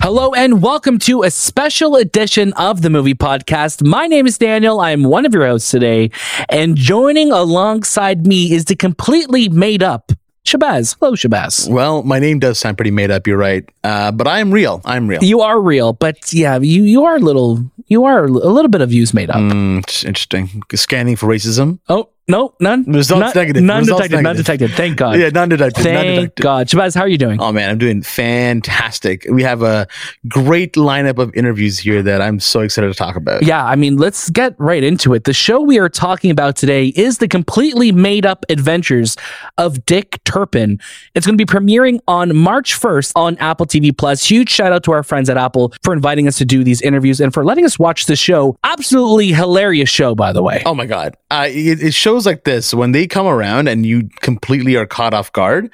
Hello and welcome to a special edition of the Movie Podcast. My name is Daniel. I am one of your hosts today, and joining alongside me is the completely made up Shabazz. Hello, Shabazz. Well, my name does sound pretty made up. You're right, but I am real. I'm real. You are real, but yeah, you are a little bit of views made up. It's interesting. Scanning for racism. Oh. No, none. Results negative. None Results detected. None negative. detected. Thank God. Yeah, none detected. Thank God. Shabazz, how are you doing? Oh man, I'm doing fantastic. We have a great lineup of interviews here that I'm so excited to talk about. Yeah, I mean, let's get right into it. The show we are talking about today is the completely made up adventures of Dick Turpin. It's going to be premiering on March 1st on Apple TV Plus. Huge shout out to our friends at Apple for inviting us to do these interviews and for letting us watch this show. Absolutely hilarious show, by the way. Oh my God. It shows like this, when they come around and you completely are caught off guard.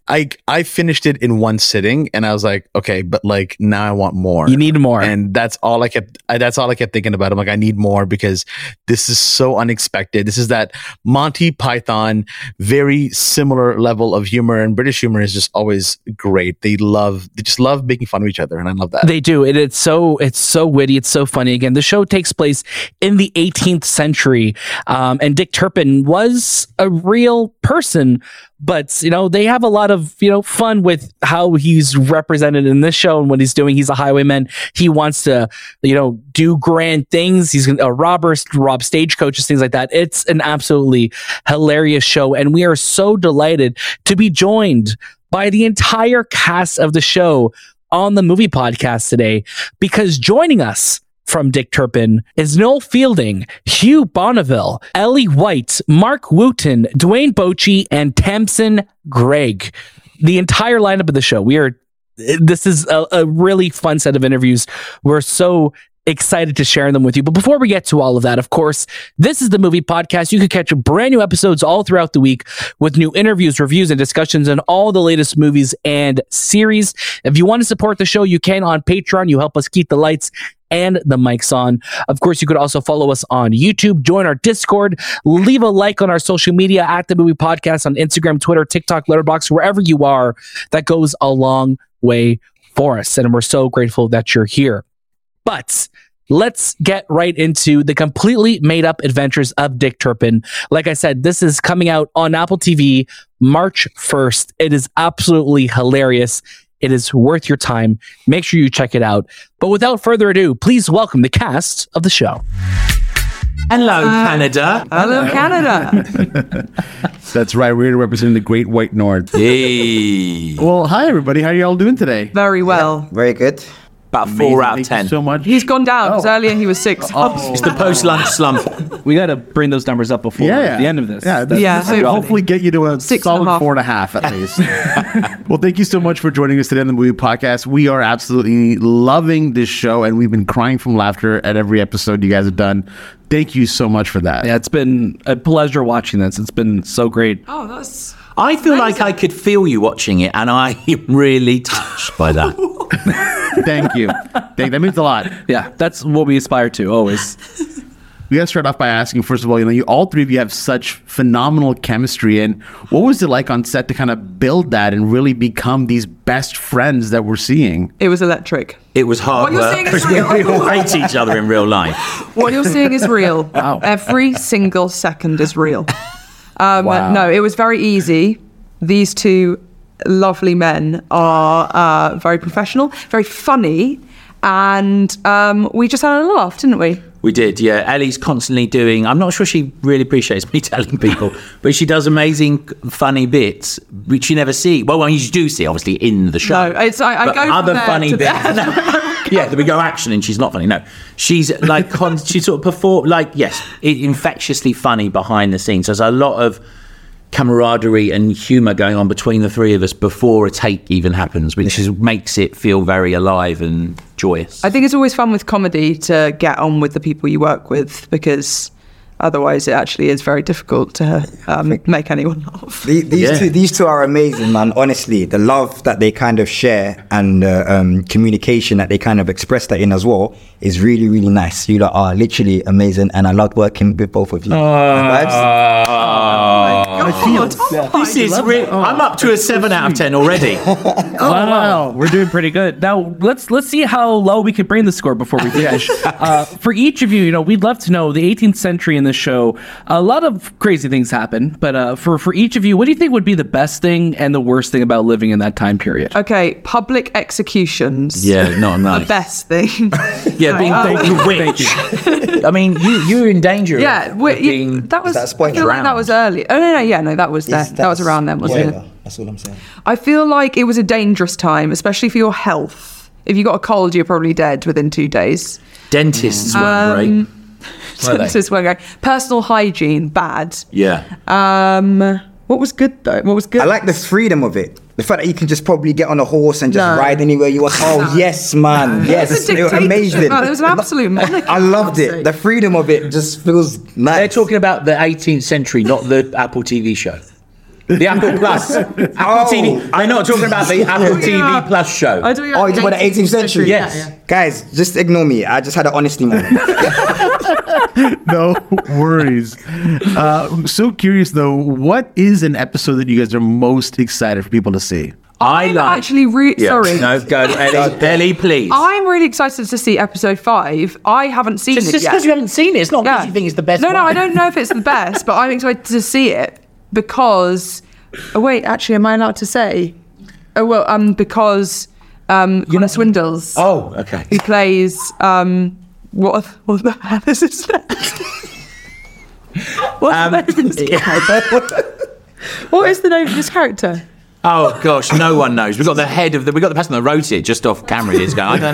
I finished it in one sitting and I was like, okay, but like now I want more. You need more. And that's all I kept thinking about. I'm like, I need more because this is so unexpected. This is that Monty Python, very similar level of humor, and British humor is just always great. They just love making fun of each other. And I love that. They do. It's so witty. It's so funny. Again, the show takes place in the 18th century. And Dick Turpin was a real person. But, they have a lot of, fun with how he's represented in this show and what he's doing. He's a highwayman. He wants to, do grand things. He's a robber, rob stagecoaches, things like that. It's an absolutely hilarious show. And we are so delighted to be joined by the entire cast of the show on the Movie Podcast today, because joining us from Dick Turpin is Noel Fielding, Hugh Bonneville, Ellie White, Mark Wooten, Dwayne Bochy, and Tamsin Gregg. The entire lineup of the show. This is a really fun set of interviews. We're so excited to share them with you. But before we get to all of that, of course, this is the Movie Podcast. You can catch brand new episodes all throughout the week with new interviews, reviews, and discussions on all the latest movies and series. If you want to support the show, you can on Patreon. You help us keep the lights and the mics on. Of course, you could also follow us on YouTube, join our Discord, leave a like on our social media at the Movie Podcast on Instagram, Twitter, TikTok, Letterboxd, wherever you are. That goes a long way for us. And we're so grateful that you're here. But let's get right into the completely made up adventures of Dick Turpin. Like I said, this is coming out on Apple TV March 1st. It is absolutely hilarious. It is worth your time. Make sure you check it out. But without further ado, please welcome the cast of the show. Hello, Canada. Hello, Canada. That's right. We're representing the Great White North. Hey. Well, hi, everybody. How are y'all doing today? Very well. Very good. About Amazing. 4 out of Thank 10. you so much. He's gone down because earlier he was 6. It's the post-lunch slump. We got to bring those numbers up before the end of this. Yeah, Yeah. This will hopefully get you to a 6.5. solid 4.5 at least. Well, thank you so much for joining us today on the Movie Podcast. We are absolutely loving this show, and we've been crying from laughter at every episode you guys have done. Thank you so much for that. Yeah, it's been a pleasure watching this. It's been so great. Oh, that's... I feel like I could feel you watching it, and I am really touched by that. Thank you. That means a lot. Yeah, that's what we aspire to always. We got to start off by asking, first of all, you all three of you have such phenomenal chemistry. And what was it like on set to kind of build that and really become these best friends that we're seeing? It was electric. It was hard What you're work saying is because we real. all hate each other in real life. What you're seeing is real. Wow. Every single second is real. Wow. No, it was very easy. These two lovely men are very professional, very funny, and we just had a laugh, didn't we? We did, yeah. Ellie's constantly doing, I'm not sure she really appreciates me telling people, but she does amazing, funny bits, which you never see. Well, you do see, obviously, in the show. No, it's I But go from other there funny to bits. there. Yeah, we go action and she's not funny. No, she's like, she sort of perform, like, yes, infectiously funny behind the scenes. There's a lot of camaraderie and humour going on between the three of us before a take even happens, which makes it feel very alive and joyous. I think it's always fun with comedy to get on with the people you work with, because otherwise it actually is very difficult to make anyone laugh. These two are amazing, man. Honestly, the love that they kind of share and communication that they kind of express that in as well is really, really nice. You lot are literally amazing, and I love working with both of you. This is I'm up to a 7 out of 10 already. Wow, we're doing pretty good. Now let's see how low we can bring the score before we finish. For each of you, we'd love to know the 18th century in this show. A lot of crazy things happen, but for each of you, what do you think would be the best thing and the worst thing about living in that time period? Okay, public executions. Yeah, not nice. The best thing. Yeah, being witch. I mean, you're in danger. Yeah, of being. that was. That's point I feel like that was early. Oh no, that was there. That was around then, wasn't it? That's all I'm saying. I feel like it was a dangerous time, especially for your health. If you got a cold, you're probably dead within 2 days. Dentists weren't great. Dentists weren't great. Personal hygiene, bad. Yeah. What was good though? What was good? I like the freedom of it. The fact that you can just probably get on a horse and just ride anywhere you want. Oh, yes, man. Yes. It was amazing. Oh, it was an absolute monarchy. I loved it. The freedom of it just feels nice. They're talking about the 18th century, not the Apple TV show. The Apple Plus. Apple TV. I'm not talking about the Apple TV Plus show. I do. Oh, you're talking about the 18th century? Yes. Yeah. Guys, just ignore me. I just had an honesty moment. No worries. I'm so curious though, what is an episode that you guys are most excited for people to see? I'm actually sorry. No, go, Ellie, please. I'm really excited to see episode 5. I haven't seen it Just yet. because you haven't seen it, it's not because you think it's the best No, one. I don't know if it's the best, but I'm excited to see it because. Oh wait, actually, am I allowed to say? Oh well, because Connor Swindles. Oh, okay. Who plays what the hell is his name? What is the name of this character? Oh gosh, no one knows. We got the person that wrote it just off camera. Is going. I don't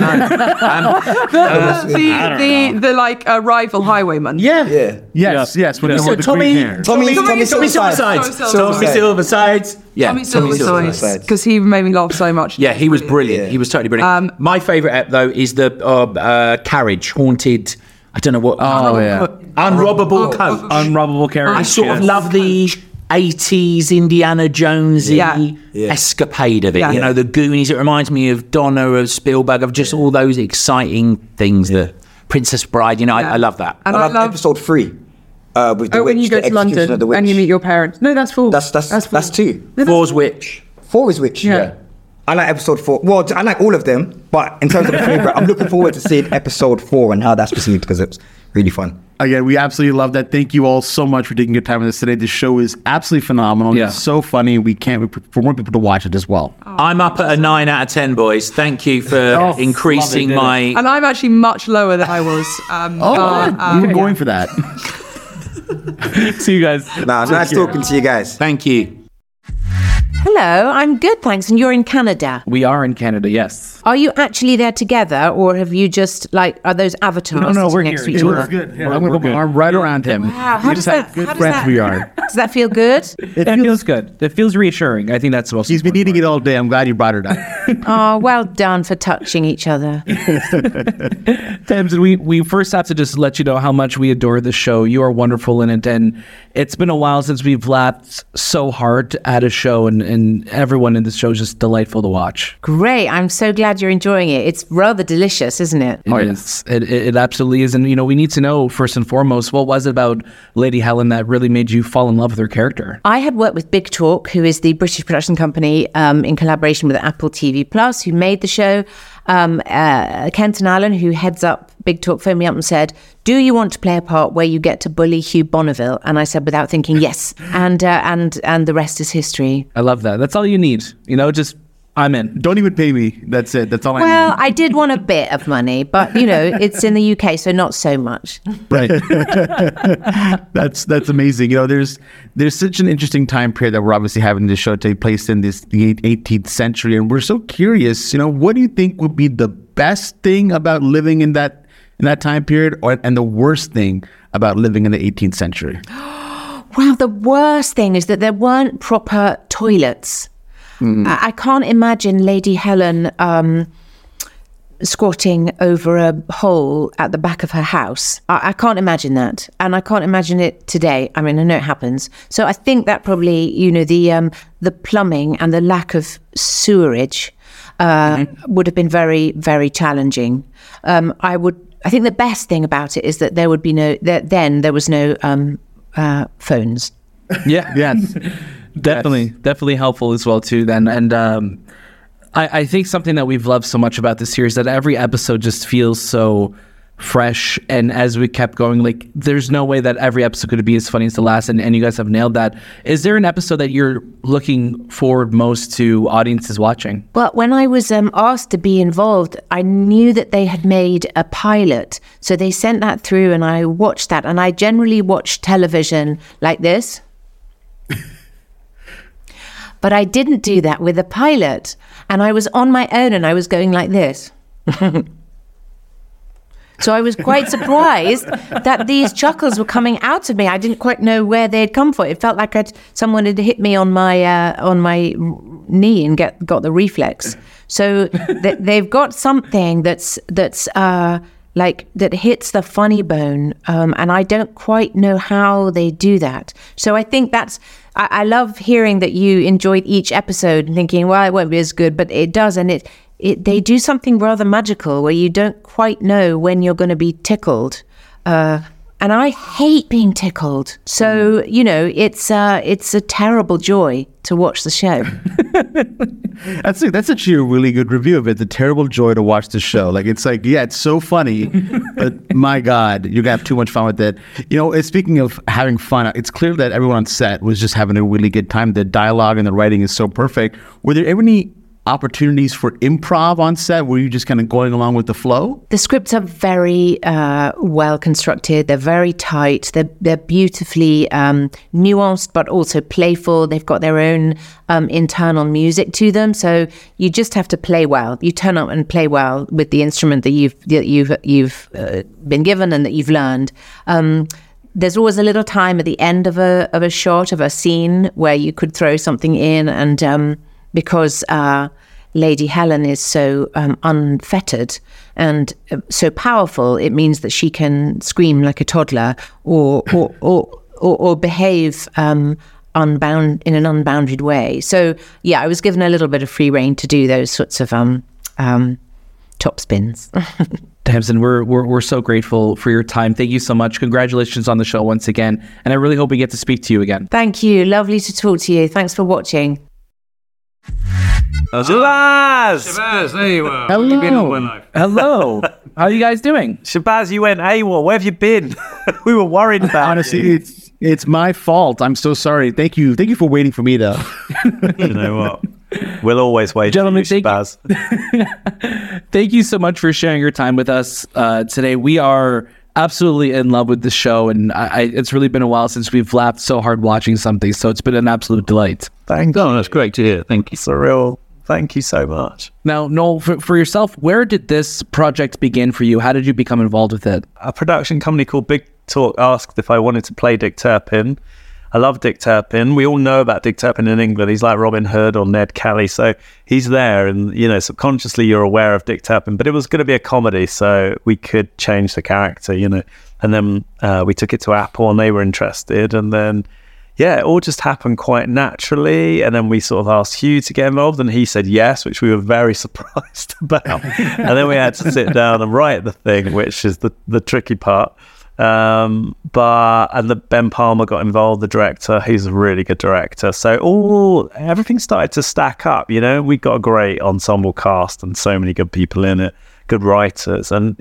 know. The like rival highwayman. Yeah. Yes. With So the Tommy green hair. Tommy Silversides. Tommy Silversides. Yeah. Tommy Silversides. Because he made me laugh so much. Yeah, he was brilliant. Yeah. He was totally brilliant. My favourite ep though is the carriage haunted. I don't know what. Oh yeah. Unrobbable coach. Unrobbable carriage. I sort of love the 80s Indiana Jonesy Yeah. escapade of it. Yeah. The Goonies. It reminds me of Donna, of Spielberg, of just all those exciting things. The Princess Bride. I love that. And I love episode 3. With the when witch, you go the to execution London of the witch. and you meet your parents. No, that's 4. That's 2. Four's Witch. 4 is witch. Yeah. I like episode 4. Well, I like all of them, but in terms of the favorite, I'm looking forward to seeing episode 4 and how that's perceived because it's really fun. Again, we absolutely love that. Thank you all so much for taking your time with us today. This show is absolutely phenomenal. Yeah. It's so funny. We can't wait for more people to watch it as well. I'm up at a 9 out of 10, boys. Thank you for increasing my. And I'm actually much lower than I was. We were going for that. See you guys. Nah, nice talking to you guys. Thank you. Hello, I'm good, thanks. And you're in Canada. We are in Canada, yes. Are you actually there together, or have you just are those avatars? No, we're sitting next here. to each We're other? Good. Yeah, I'm going to put my arm right around him. Wow, We just have good friends we are. Does that feel good? It feels good. It feels reassuring. I think that's the most. He's been eating it all day. I'm glad you brought it up. Oh, well done for touching each other. Tamsin, we first have to just let you know how much we adore this show. You are wonderful in it, and it's been a while since we've laughed so hard at a show, and everyone in this show is just delightful to watch. Great. I'm so glad you're enjoying it. It's rather delicious, isn't it? It absolutely is. And, we need to know, first and foremost, what was it about Lady Helen that really made you fall in love with her character? I had worked with Big Talk, who is the British production company in collaboration with Apple TV Plus, who made the show. Kenton Allen, who heads up Big Talk, phoned me up and said, do you want to play a part where you get to bully Hugh Bonneville? And I said, without thinking, yes. And the rest is history. I love that. That's all you need. Just I'm in. Don't even pay me. That's it. That's all I need. Well, I did want a bit of money, but it's in the UK, so not so much. Right. That's amazing. There's such an interesting time period that we're obviously having this show take place in the 18th century, and we're so curious. What do you think would be the best thing about living in that time period, and the worst thing about living in the 18th century? Well, the worst thing is that there weren't proper toilets. I can't imagine Lady Helen squatting over a hole at the back of her house. I can't imagine that. And I can't imagine it today. I mean, I know it happens. So I think that probably, the plumbing and the lack of sewerage would have been very, very challenging. I think the best thing about it is that there was no phones. Yeah. Yes. Definitely helpful as well too then. And I think something that we've loved so much about this series that every episode just feels so fresh, and as we kept going, like there's no way that every episode could be as funny as the last, and you guys have nailed that. Is there an episode that you're looking forward most to audiences watching? Well, when I was asked to be involved, I knew that they had made a pilot. So they sent that through and I watched that. And I generally watch television like this. But I didn't do that with a pilot. And I was on my own and I was going like this. So I was quite surprised that these chuckles were coming out of me. I didn't quite know where they'd come from. It felt like someone had hit me on my knee and got the reflex. So they've got something that's like that hits the funny bone, and I don't quite know how they do that. So I think I love hearing that you enjoyed each episode and thinking, well, it won't be as good, but it does, and they do something rather magical where you don't quite know when you're going to be tickled. And I hate being tickled. So, it's a terrible joy to watch the show. That's actually a really good review of it. The terrible joy to watch the show. Like, it's like, yeah, it's so funny, but my God, you got too much fun with it. Speaking of having fun, it's clear that everyone on set was just having a really good time. The dialogue and the writing is so perfect. Were there ever any opportunities for improv on set? Were you just kind of going along with the flow? The scripts are very well constructed. They're very tight. They're beautifully nuanced, but also playful. They've got their own internal music to them. So you just have to play well. You turn up and play well with the instrument that you've been given and that you've learned. There's always a little time at the end of a shot, of a scene, where you could throw something in, and because Lady Helen is so unfettered and so powerful, it means that she can scream like a toddler or behave in an unbounded way. So yeah, I was given a little bit of free rein to do those sorts of top spins. Tamsin, we're so grateful for your time. Thank you so much. Congratulations on the show once again, and I really hope we get to speak to you again. Thank you. Lovely to talk to you. Thanks for watching. Shabazz, there you are. Hello. Where have you been all my life? Hello. How are you guys doing? Shabazz, you went AWOL. Where have you been? We were worried about Honestly, you. it's my fault. I'm so sorry. Thank you for waiting for me, though. You know what? We'll always wait Gentlemen, for you, Shabazz. Thank you so much for sharing your time with us today. We are absolutely in love with the show, and it's really been a while since we've laughed so hard watching something, so it's been an absolute delight. Thank you. Oh, that's great to hear. Thank you. Surreal. Thank you so much. Now, Noel, for yourself, where did this project begin for you? How did you become involved with it? A production company called Big Talk asked if I wanted to play Dick Turpin. I love Dick Turpin. We all know about Dick Turpin in England. He's like Robin Hood or Ned Kelly. So he's there, and, subconsciously you're aware of Dick Turpin. But it was going to be a comedy, so we could change the character, And then we took it to Apple, and they were interested. And then, yeah, it all just happened quite naturally. And then we sort of asked Hugh to get involved, and he said yes, which we were very surprised about. And then we had to sit down and write the thing, which is the tricky part. Ben Palmer got involved, the director. He's a really good director. So everything started to stack up. We got a great ensemble cast and so many good people in it, good writers, and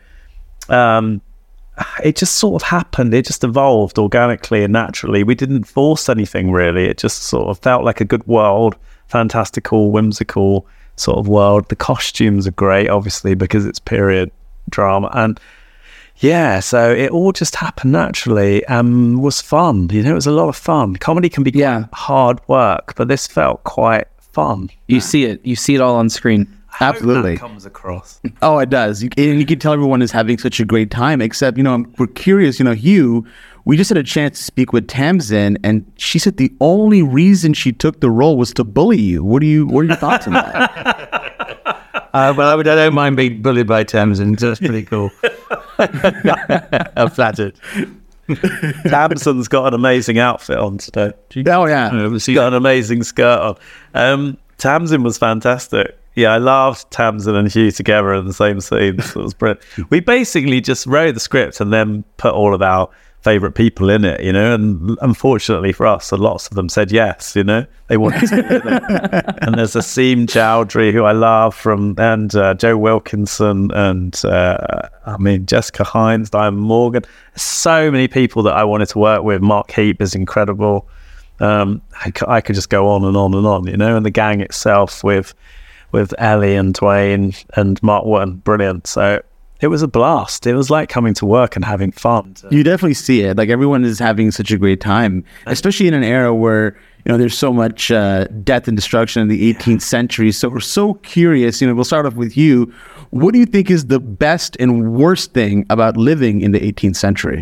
it just sort of happened. It just evolved organically and naturally. We didn't force anything really. It just sort of felt like a good world, fantastical, whimsical sort of world. The costumes are great, obviously, because it's period drama, and yeah, so it all just happened naturally and was fun. It was a lot of fun. Comedy can be quite hard work, but this felt quite fun. You see it all on screen. Absolutely. That comes across. Oh, it does. You can tell everyone is having such a great time, except, we're curious, Hugh, we just had a chance to speak with Tamsin, and she said the only reason she took the role was to bully you. What are your thoughts on that? I don't mind being bullied by Tamsin. That's pretty cool. I'm flattered. Tamsin's got an amazing outfit on today. Oh, yeah. She's got an amazing skirt on. Tamsin was fantastic. I loved Tamsin and Hugh together in the same scene. So it was brilliant. We basically just wrote the script and then put all of our favourite people in it, and unfortunately for us, lots of them said yes, they wanted to be in it. And there's Asim Chowdhury, who I love, and Joe Wilkinson, and Jessica Hines, Diane Morgan. So many people that I wanted to work with. Mark Heap is incredible. I could just go on and on and on, and the gang itself with Ellie and Dwayne and Mark Wotton, brilliant. So it was a blast. It was like coming to work and having fun. You definitely see it. Like, everyone is having such a great time, especially in an era where, there's so much death and destruction in the 18th century. So we're so curious, we'll start off with you. What do you think is the best and worst thing about living in the 18th century?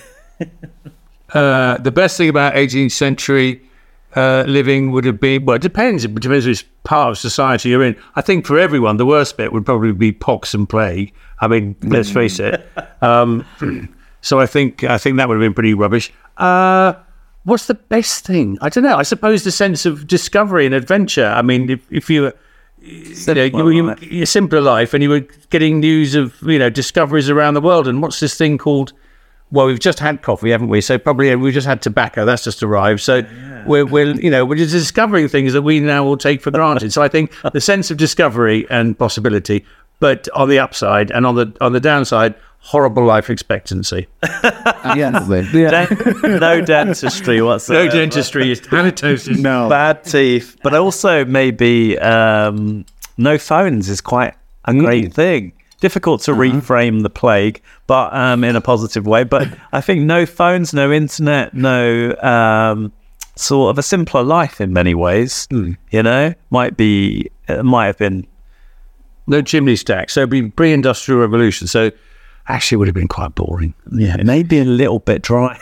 The best thing about 18th century living would have been, well, it depends which part of society you're in. I think for everyone, the worst bit would probably be pox and plague. I mean, let's face it. So I think that would have been pretty rubbish. What's the best thing? I don't know. I suppose the sense of discovery and adventure. I mean, if you were a simpler life and you were getting news of, discoveries around the world, and what's this thing called? Well, we've just had coffee, haven't we? So probably we've just had tobacco. That's just arrived. So we're just discovering things that we now will take for granted. So I think the sense of discovery and possibility, but on the upside and on the downside, horrible life expectancy. No dentistry whatsoever. No dentistry is halitosis. No. Bad teeth. But also maybe no phones is quite a great thing. Difficult to reframe the plague, but in a positive way. But I think no phones, no internet, no sort of a simpler life in many ways. Might have been no chimney stack. So it'd be pre-industrial revolution. So actually, it would have been quite boring. Yeah, maybe a little bit dry.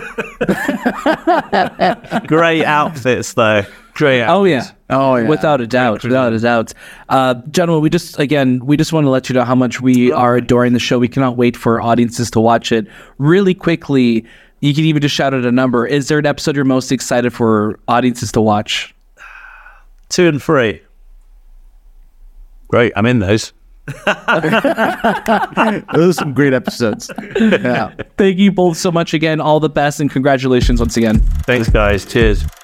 Great outfits, though. Great outfits. Oh yeah, without a doubt. Gentlemen, we just want to let you know how much we are adoring the show. We cannot wait for audiences to watch it. Really quickly, you can even just shout out a number. Is there an episode you're most excited for audiences to watch? 2 and 3. Great, I'm in those. Those are some great episodes. Yeah. Thank you both so much again. All the best and congratulations once again. Thanks, guys. Cheers.